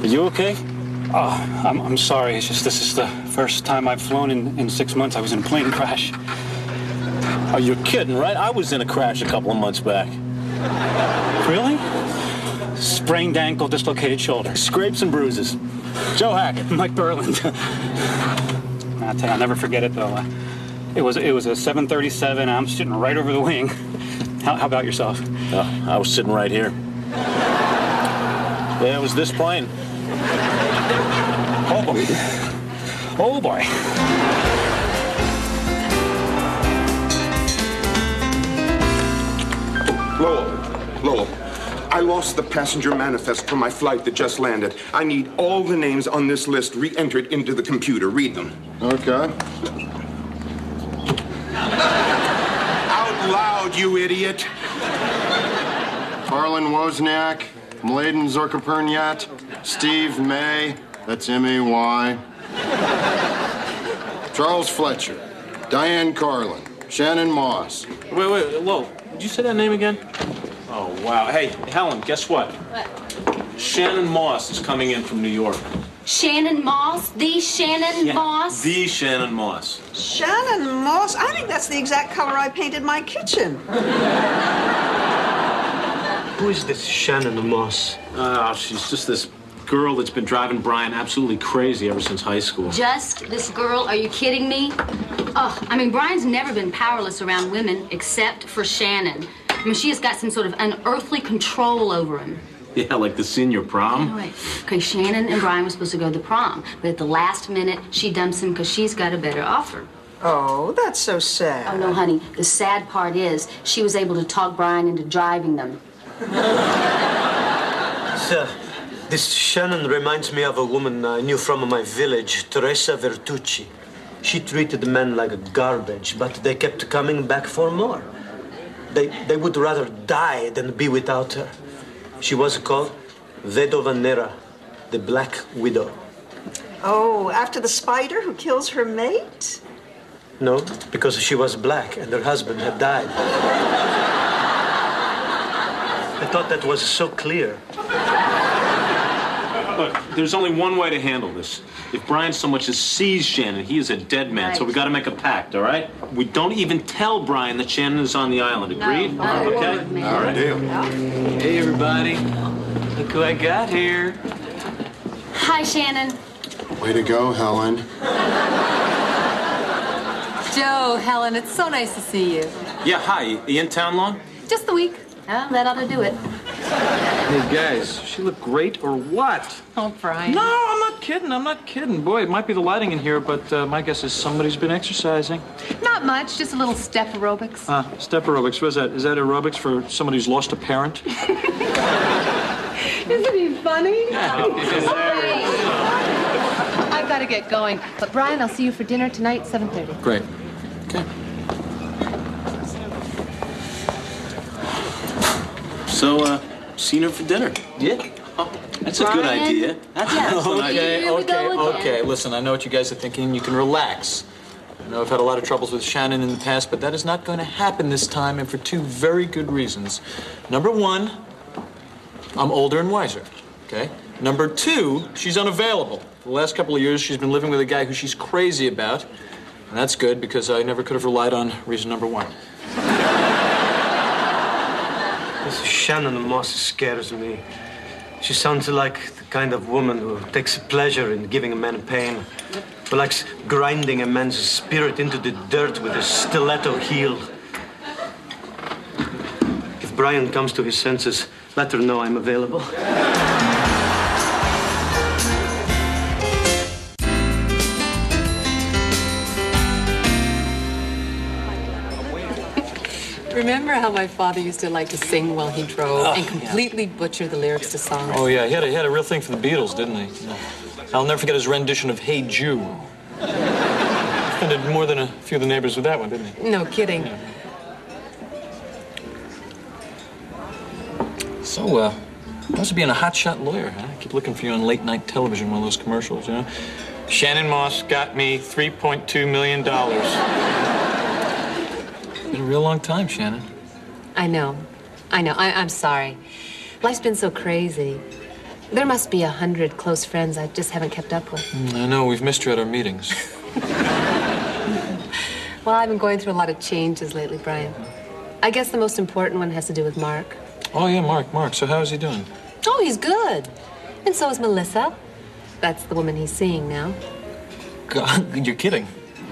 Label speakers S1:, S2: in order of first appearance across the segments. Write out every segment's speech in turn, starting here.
S1: Are you okay?
S2: Oh, I'm sorry. It's just this is the first time I've flown in 6 months. I was in a plane crash.
S1: Oh, you're kidding, right? I was in a crash a couple of months back.
S2: Really? Sprained ankle, dislocated shoulder.
S1: Scrapes and bruises. Joe Hackett.
S2: Mike Berland. I'll tell you, I'll never forget it, though. It was a 737. I'm sitting right over the wing. How about yourself?
S1: I was sitting right here. Yeah, it was this plane.
S2: Oh, boy. Oh, boy.
S3: Lowell, I lost the passenger manifest from my flight that just landed. I need all the names on this list re-entered into the computer. Read them.
S4: Okay.
S3: Out loud, you idiot.
S4: Harlan Wozniak, Mladen Zorkapernyat, Steve May, that's M-A-Y. Charles Fletcher, Diane Carlin, Shannon Moss.
S1: Wait, Lo, did you say that name again? Oh, wow. Hey, Helen, guess what?
S5: What?
S1: Shannon Moss is coming in from New York.
S5: Shannon Moss? The Shannon Moss?
S1: The Shannon Moss.
S6: Shannon Moss? I think that's the exact color I painted my kitchen.
S7: Who is this Shannon Moss?
S1: She's just this girl that's been driving Brian absolutely crazy ever since high school.
S5: Just this girl? Are you kidding me? Ugh, I mean, Brian's never been powerless around women except for Shannon. I mean, she has got some sort of unearthly control over him.
S1: Yeah, like the senior prom.
S5: Right. Okay, Shannon and Brian were supposed to go to the prom, but at the last minute, she dumps him because she's got a better offer.
S6: Oh, that's so sad.
S5: Oh, no, honey. The sad part is she was able to talk Brian into driving them.
S7: Sir, this Shannon reminds me of a woman I knew from my village, Teresa Vertucci. She treated men like garbage, but they kept coming back for more. They would rather die than be without her. She was called Vedova Nera, the Black Widow.
S6: Oh, after the spider who kills her mate?
S7: No, because she was black and her husband had died. I thought that was so clear.
S1: Look, there's only one way to handle this. If Brian so much as sees Shannon, he is a dead man,
S5: Right.
S1: so we gotta make a pact, all right? We don't even tell Brian that Shannon is on the island, agreed?
S5: No,
S1: Okay?
S5: man.
S1: All right.
S3: Deal.
S8: Hey, everybody. Look who I got here.
S5: Hi, Shannon.
S4: Way to go, Helen.
S9: Joe, Helen, it's so nice to see you.
S1: Yeah, hi. You in town long?
S9: Just the week.
S5: Well, that ought to do it.
S8: Hey, guys, she look great or what?
S9: Oh, Brian.
S8: No, I'm not kidding. Boy, it might be the lighting in here, but my guess is somebody's been exercising.
S9: Not much, just a little step aerobics.
S8: Step aerobics. What is that? Is that aerobics for somebody who's lost a parent?
S9: Isn't he funny?
S8: Yeah.
S9: I've got to get going. But, Brian, I'll see you for dinner tonight, 7:30.
S8: Great. Okay.
S1: So, seen her for dinner?
S8: Yeah.
S1: Oh, that's a good
S5: Brian?
S1: idea. That's
S5: Yes.
S1: an excellent idea.
S5: Here we go again.
S8: Okay. Listen, I know what you guys are thinking. You can relax. I know I've had a lot of troubles with Shannon in the past, but that is not going to happen this time, and for two very good reasons. Number one, I'm older and wiser, okay? Number two, she's unavailable. For the last couple of years, she's been living with a guy who she's crazy about, and that's good because I never could have relied on reason number one.
S7: This Shannon Moss scares me. She sounds like the kind of woman who takes pleasure in giving a man pain, who likes grinding a man's spirit into the dirt with a stiletto heel. If Brian comes to his senses, let her know I'm available.
S9: Remember how my father used to like to sing while he drove and completely butcher the lyrics to songs?
S8: Oh, yeah, he had a real thing for the Beatles, didn't he? Yeah. I'll never forget his rendition of Hey Jew. He offended more than a few of the neighbors with that one, didn't he?
S9: No kidding.
S8: Yeah. So, must be being a hotshot lawyer, huh? I keep looking for you on late-night television, one of those commercials, you know? Shannon Moss got me $3.2 million. Been a real long time, Shannon.
S9: I know. I'm sorry. Life's been so crazy. There must be 100 close friends I just haven't kept up with.
S8: I know, we've missed you at our meetings.
S9: Well, I've been going through a lot of changes lately, Brian. I guess the most important one has to do with Mark.
S8: Oh, yeah, Mark. So how is he doing?
S9: Oh, he's good. And so is Melissa. That's the woman he's seeing now.
S8: God, you're kidding.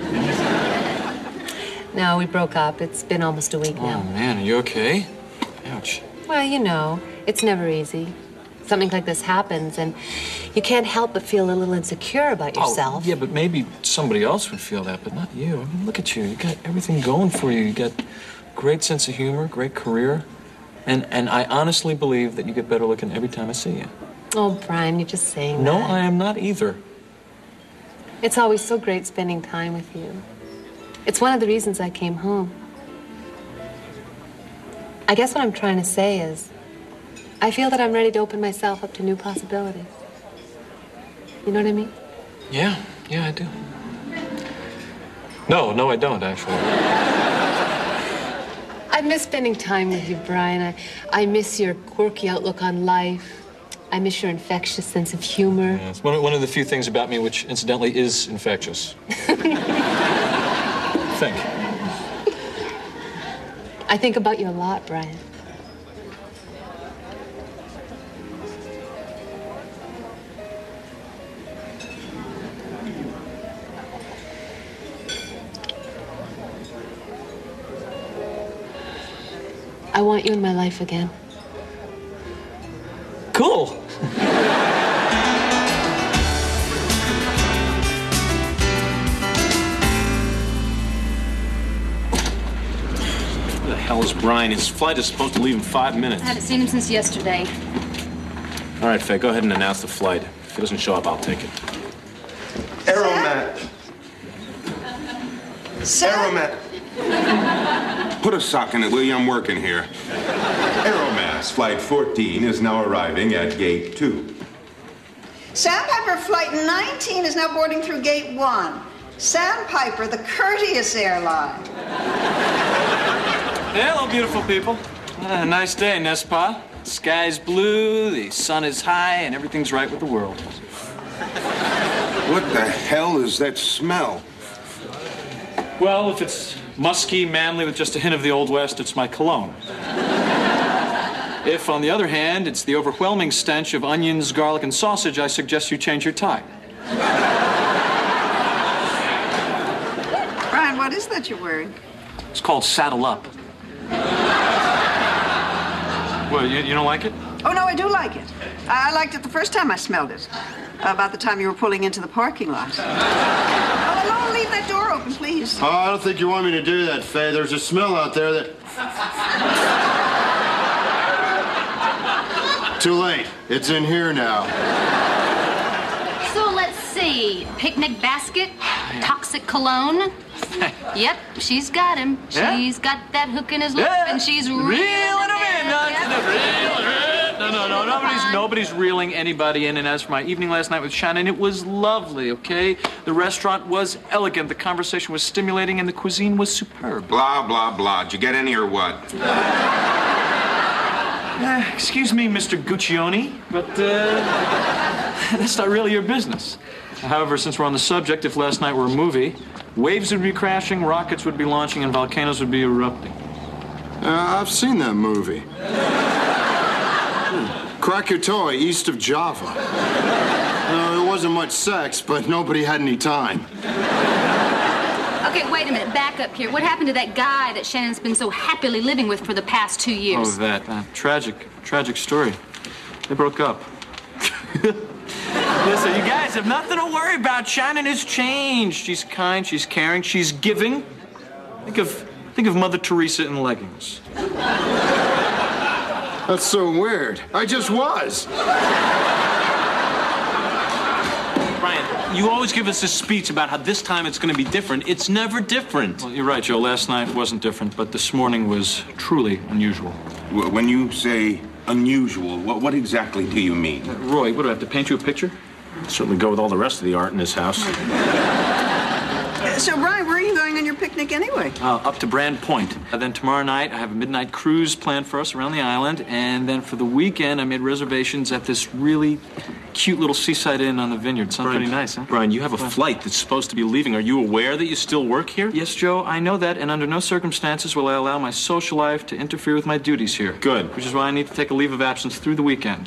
S9: No, we broke up. It's been almost a week now.
S8: Oh, man, are you okay? Ouch.
S9: Well, you know, it's never easy. Something like this happens, and you can't help but feel a little insecure about yourself.
S8: Oh, yeah, but maybe somebody else would feel that, but not you. I mean, look at you. You got everything going for you. You got great sense of humor, great career, and I honestly believe that you get better looking every time I see you.
S9: Oh, Brian, you're just saying
S8: No,
S9: that.
S8: I am not either.
S9: It's always so great spending time with you. It's one of the reasons I came home. I guess what I'm trying to say is, I feel that I'm ready to open myself up to new possibilities. You know what I mean?
S8: Yeah, I do. No, I don't, actually.
S9: I miss spending time with you, Brian. I miss your quirky outlook on life. I miss your infectious sense of humor.
S8: Yeah, it's one of the few things about me which, incidentally, is infectious. Think.
S9: I think about you a lot, Brian. I want you in my life again.
S8: Cool.
S1: Where the hell is Brian? His flight is supposed to leave in 5 minutes.
S5: I haven't seen him since yesterday.
S1: All right, Faye, go ahead and announce the flight. If he doesn't show up, I'll take it.
S3: Aeromat. Aeromat. Put a sock in it, will you? I'm working here.
S10: Aeromass Flight 14 is now arriving at Gate 2.
S6: Sandpiper Flight 19 is now boarding through Gate 1. Sandpiper, the courteous airline.
S8: Hello, beautiful people. Nice day, n'est-ce pas? Sky's blue, the sun is high, and everything's right with the world.
S3: What the hell is that smell?
S8: Well, if it's musky, manly, with just a hint of the Old West, it's my cologne. If, on the other hand, it's the overwhelming stench of onions, garlic, and sausage, I suggest you change your tie.
S6: Brian, what is that you're wearing?
S8: It's called Saddle Up. Well, you don't like it?
S6: Oh, no, I do like it. I liked it the first time I smelled it. About the time you were pulling into the parking lot. Oh, Alone, leave that door open, please.
S4: Oh, I don't think you want me to do that, Faye. There's a smell out there that... Too late. It's in here now.
S5: So let's see. Picnic basket, toxic cologne. Yep, she's got him.
S8: Yeah?
S5: She's got that hook in his lip, and she's reeling him in.
S8: No, nobody's reeling anybody in. And as for my evening last night with Shannon, it was lovely, okay? The restaurant was elegant, the conversation was stimulating, and the cuisine was superb.
S3: Blah, blah, blah. Did you get any or what?
S8: Excuse me, Mr. Guccione, but that's not really your business. However, since we're on the subject, if last night were a movie, waves would be crashing, rockets would be launching, and volcanoes would be erupting.
S4: I've seen that movie. Krakatoa, east of Java. There wasn't much sex, but nobody had any time.
S5: Okay, wait a minute. Back up here. What happened to that guy that Shannon's been so happily living with for the past 2 years?
S8: Oh, that tragic story. They broke up. Listen, you guys have nothing to worry about. Shannon has changed. She's kind, she's caring, she's giving. Think of Mother Teresa in leggings.
S4: That's so weird. I just was.
S1: Brian, you always give us this speech about how this time it's going to be different. It's never different.
S8: Well, you're right, Joe. Last night wasn't different, but this morning was truly unusual.
S3: When you say unusual, what exactly do you mean?
S8: Roy, what do I have to paint you a picture?
S1: Certainly go with all the rest of the art in this house.
S6: So, Brian, where are you going on your picnic anyway?
S8: Up to Brand Point. Then tomorrow night, I have a midnight cruise planned for us around the island. And then for the weekend, I made reservations at this really cute little seaside inn on the vineyard. Sounds pretty nice, huh?
S1: Brian, you have a flight that's supposed to be leaving. Are you aware that you still work here?
S8: Yes, Joe, I know that, and under no circumstances will I allow my social life to interfere with my duties here.
S1: Good.
S8: Which is why I need to take a leave of absence through the weekend.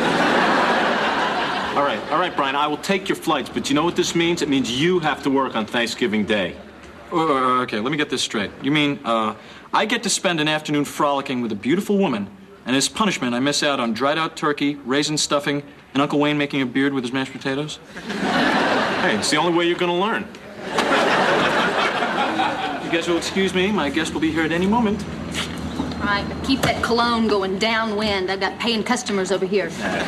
S1: All right, Brian, I will take your flights, but you know what this means? It means you have to work on Thanksgiving Day.
S8: Okay, let me get this straight. You mean, I get to spend an afternoon frolicking with a beautiful woman, and as punishment, I miss out on dried-out turkey, raisin stuffing, and Uncle Wayne making a beard with his mashed potatoes?
S1: Hey, it's the only way you're going to learn.
S8: You guys will excuse me. My guest will be here at any moment.
S5: All right, but keep that cologne going downwind. I've got paying customers over here.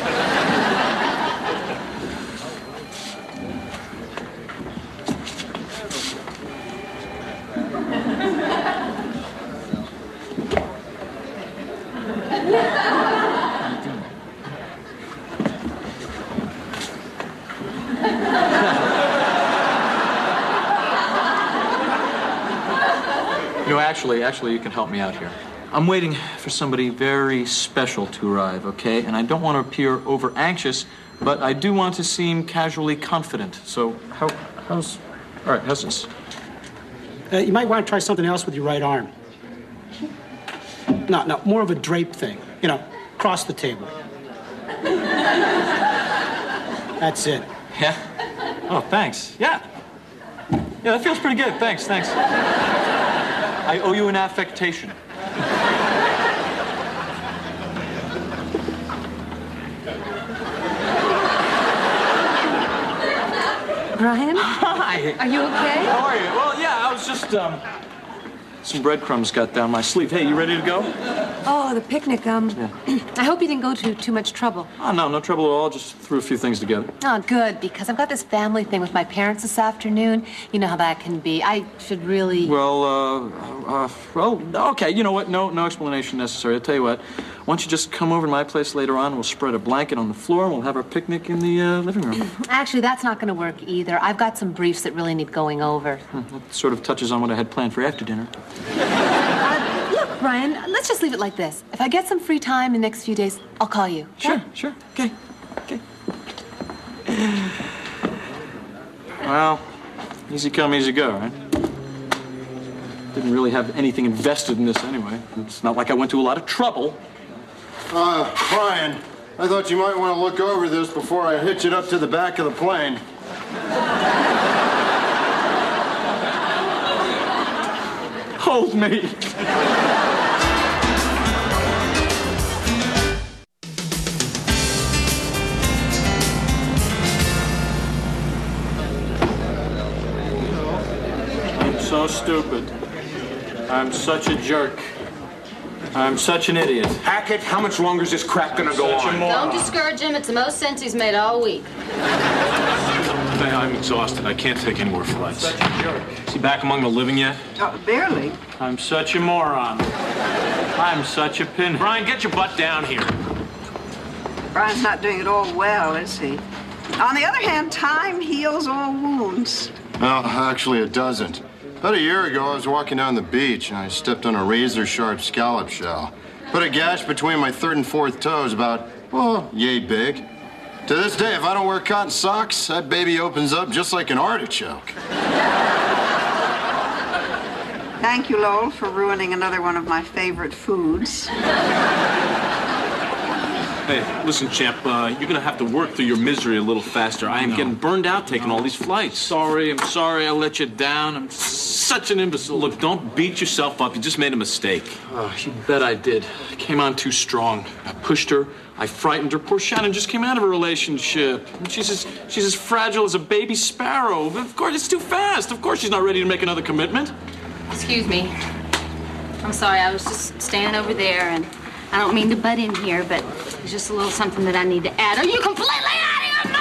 S8: You know, actually, you can help me out here. I'm waiting for somebody very special to arrive, okay? And I don't want to appear over-anxious, but I do want to seem casually confident. So, how's this?
S11: You might want to try something else with your right arm. No, more of a drape thing. You know, cross the table. That's it.
S8: Yeah? Oh, thanks. Yeah, that feels pretty good. Thanks. I owe you an affectation.
S9: Brian?
S8: Hi.
S9: Are you okay?
S8: How are you? Well, yeah, I was just, some breadcrumbs got down my sleeve. Hey, you ready to go?
S9: Oh, the picnic,
S8: Yeah.
S9: I hope you didn't go to too much trouble.
S8: Oh, no trouble at all. Just threw a few things together.
S9: Oh, good, because I've got this family thing with my parents this afternoon. You know how that can be. I should really...
S8: Well, okay, you know what? No explanation necessary. I'll tell you what. Why don't you just come over to my place later on? We'll spread a blanket on the floor, and we'll have our picnic in the living room.
S9: Actually, that's not going to work either. I've got some briefs that really need going over.
S8: That sort of touches on what I had planned for after dinner.
S9: Look, Brian, let's just leave it like this. If I get some free time in the next few days, I'll call you. Okay?
S8: Sure. Okay. Well, easy come, easy go, right? Didn't really have anything invested in this anyway. It's not like I went to a lot of trouble.
S4: Brian, I thought you might want to look over this before I hitch it up to the back of the plane.
S8: Hold me. I'm so stupid. I'm such a jerk. I'm such an idiot.
S3: Hackett, how much longer is this crap gonna go on?
S5: Don't discourage him. It's the most sense he's made all week.
S1: I'm exhausted. I can't take any more flights.
S8: Such a jerk.
S1: Is he back among the living yet?
S6: Barely.
S8: I'm such a moron. I'm such a pinhead.
S1: Brian, get your butt down here.
S6: Brian's not doing it all well, is he? On the other hand, time heals all wounds.
S4: Well, actually, it doesn't. About a year ago, I was walking down the beach and I stepped on a razor-sharp scallop shell. Put a gash between my third and fourth toes about, well, yay big. To this day, if I don't wear cotton socks, that baby opens up just like an artichoke.
S6: Thank you, Lowell, for ruining another one of my favorite foods.
S1: Hey, listen, champ, you're gonna have to work through your misery a little faster. I am getting burned out taking all these flights.
S8: I'm sorry I let you down. I'm such an imbecile.
S1: Look, don't beat yourself up. You just made a mistake.
S8: Oh, you bet I did. I came on too strong. I pushed her. I frightened her. Poor Shannon just came out of a relationship. She's as fragile as a baby sparrow. Of course, it's too fast. Of course she's not ready to make another commitment.
S5: Excuse me. I'm sorry. I was just standing over there, and I don't mean to butt in here, but there's just a little something that I need to add. Are you completely out of your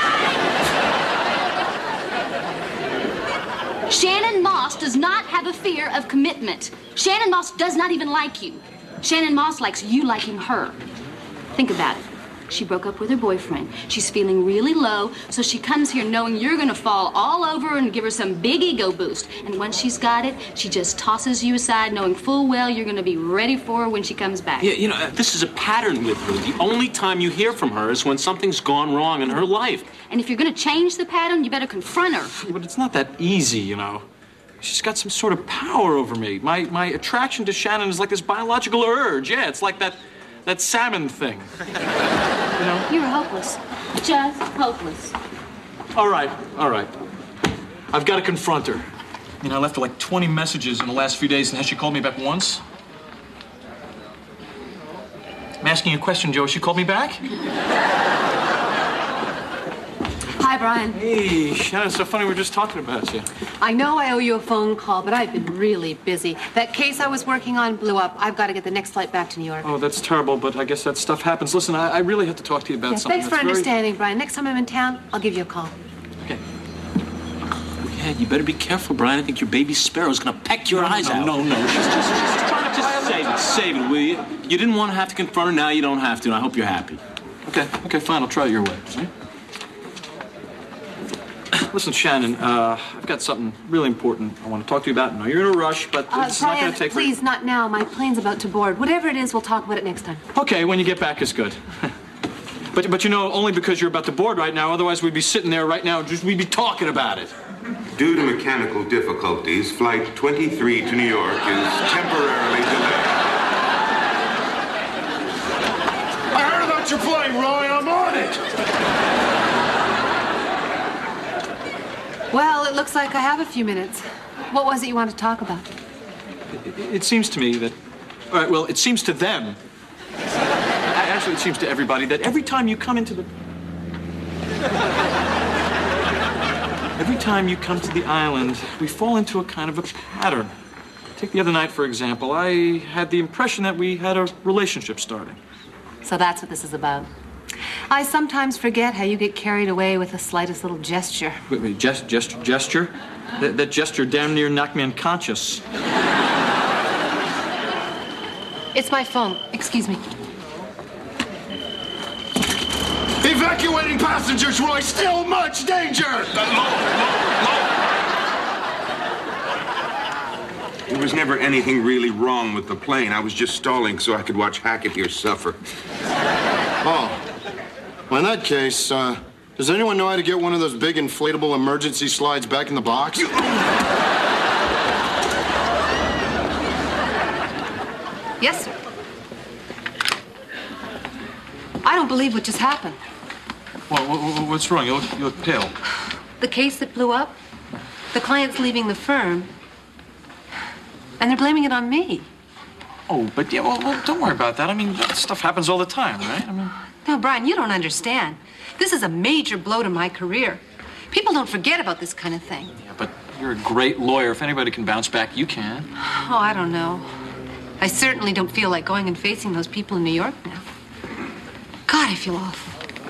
S5: mind? Shannon Moss does not have a fear of commitment. Shannon Moss does not even like you. Shannon Moss likes you liking her. Think about it. She broke up with her boyfriend. She's feeling really low, so she comes here knowing you're gonna fall all over her and give her some big ego boost. And once she's got it, she just tosses you aside, knowing full well you're gonna be ready for her when she comes back.
S1: Yeah, you know, this is a pattern with her. The only time you hear from her is when something's gone wrong in her life.
S5: And if you're gonna change the pattern, you better confront her.
S1: But it's not that easy, you know. She's got some sort of power over me. My attraction to Shannon is like this biological urge. Yeah, it's like that salmon thing. You know?
S5: You're hopeless. Just hopeless.
S8: All right. I've got to confront her. You know, I left her like 20 messages in the last few days, and has she called me back once? I'm asking you a question, Joe. Has she called me back?
S9: Hi, Brian.
S1: Hey, Shannon, it's so funny. We were just talking about you.
S9: I know I owe you a phone call, but I've been really busy. That case I was working on blew up. I've got to get the next flight back to New York.
S1: Oh, that's terrible, but I guess that stuff happens. Listen, I really have to talk to you about
S9: Yeah,
S1: something.
S9: thanks for
S1: that's
S9: understanding, Brian. Next time I'm in town, I'll give you a call.
S1: Okay. Yeah, you better be careful, Brian. I think your baby sparrow's gonna peck your eyes out. No. She's trying to save it, will you? You didn't want to have to confront her. Now you don't have to, and I hope you're happy. Okay, fine. I'll try it your way. Right? Listen, Shannon, I've got something really important I want to talk to you about. I know you're in a rush, but it's not going to take...
S9: Please, not now. My plane's about to board. Whatever it is, we'll talk about it next time.
S1: Okay, when you get back is good. But you know, only because you're about to board right now. Otherwise, we'd be sitting there right now, we'd be talking about it.
S10: Due to mechanical difficulties, Flight 23 to New York is temporarily delayed.
S3: I heard about your plane, Roy. I'm on it.
S9: Well, it looks like I have a few minutes. What was it you wanted to talk about?
S1: It seems to me that... All right, well, it seems to them. Actually, it seems to everybody that every time you come into the... Every time you come to the island, we fall into a kind of a pattern. Take the other night, for example. I had the impression that we had a relationship starting.
S9: So that's what this is about. I sometimes forget how you get carried away with the slightest little gesture.
S1: Wait, gesture? That gesture damn near knocked me unconscious.
S9: It's my phone. Excuse me.
S3: Evacuating passengers, Roy. Still much danger.
S10: There was never anything really wrong with the plane. I was just stalling so I could watch Hackett here suffer.
S4: Oh. Well, in that case, does anyone know how to get one of those big inflatable emergency slides back in the box?
S9: Yes, sir. I don't believe what just happened.
S1: Well, what's wrong? You look pale.
S9: The case that blew up, the client's leaving the firm, and they're blaming it on me.
S1: Oh, but yeah, well, don't worry about that. I mean, that stuff happens all the time, right? I mean...
S9: No, Brian, you don't understand. This is a major blow to my career. People don't forget about this kind of thing.
S1: Yeah, but you're a great lawyer. If anybody can bounce back, you can.
S9: Oh, I don't know. I certainly don't feel like going and facing those people in New York now. God, I feel awful.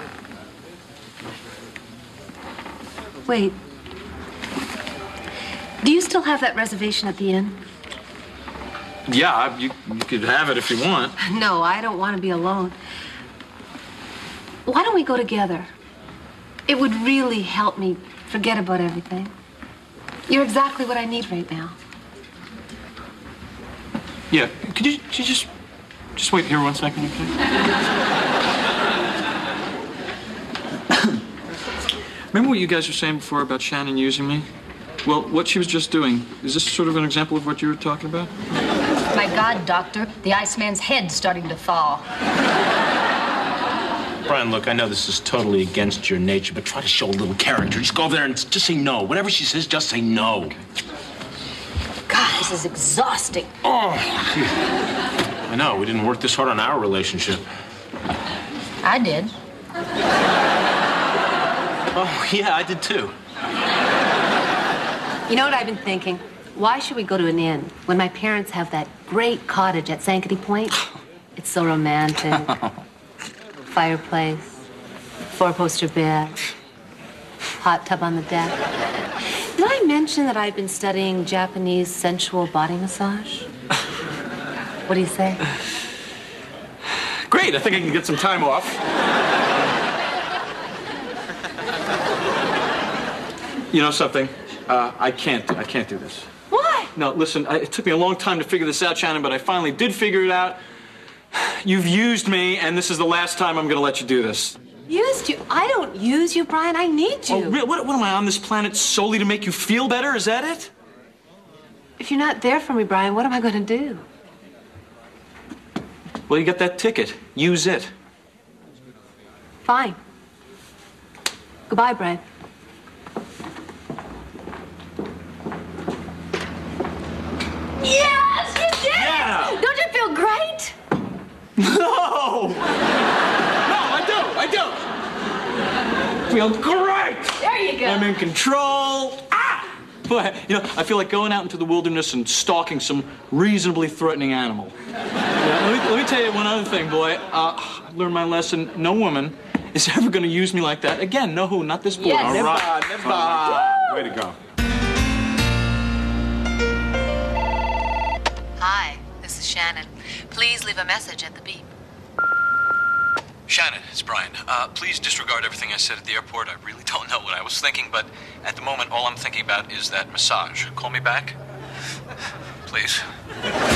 S9: Wait. Do you still have that reservation at the inn?
S1: Yeah, you could have it if you want.
S9: No, I don't want to be alone. Why don't we go together? It would really help me forget about everything. You're exactly what I need right now.
S1: Yeah, could you just wait here 1 second, okay? Remember what you guys were saying before about Shannon using me? Well, what she was just doing, is this sort of an example of what you were talking about?
S5: My God, Doctor, the Iceman's head's starting to fall.
S1: Brian, look, I know this is totally against your nature, but try to show a little character. Just go over there and just say no. Whatever she says, just say no. Okay.
S5: God, this is exhausting.
S1: Oh, I know. We didn't work this hard on our relationship.
S5: I did.
S1: Oh, yeah, I did too.
S9: You know what I've been thinking? Why should we go to an inn when my parents have that great cottage at Sankaty Point? It's so romantic. Fireplace, four-poster bed, hot tub on the deck. Did I mention that I've been studying Japanese sensual body massage? What do you say?
S1: Great, I think I can get some time off.
S8: You know something? I can't do this.
S9: Why?
S8: No, listen, it took me a long time to figure this out, Shannon, but I finally did figure it out. You've used me, and this is the last time I'm going to let you do this.
S9: Used you? I don't use you, Brian. I need you.
S8: Oh, really? What am I on this planet solely to make you feel better? Is that it?
S9: If you're not there for me, Brian, what am I going to do?
S8: Well, you got that ticket. Use it.
S9: Fine. Goodbye, Brian. Yes, you did it!
S8: Yeah!
S9: Don't you feel great?
S8: No! No, I don't. Feel great!
S9: There you go.
S8: I'm in control. Ah! Boy, you know, I feel like going out into the wilderness and stalking some reasonably threatening animal. Let me tell you one other thing, boy. I learned my lesson. No woman is ever going to use me like that again. No who, not this boy.
S9: Yes.
S3: Never. Way to go.
S9: Hi, this is Shannon. Please leave a message at the beep.
S12: Shannon, it's Brian. Please disregard everything I said at the airport. I really don't know what I was thinking, but at the moment, all I'm thinking about is that massage. Call me back, please.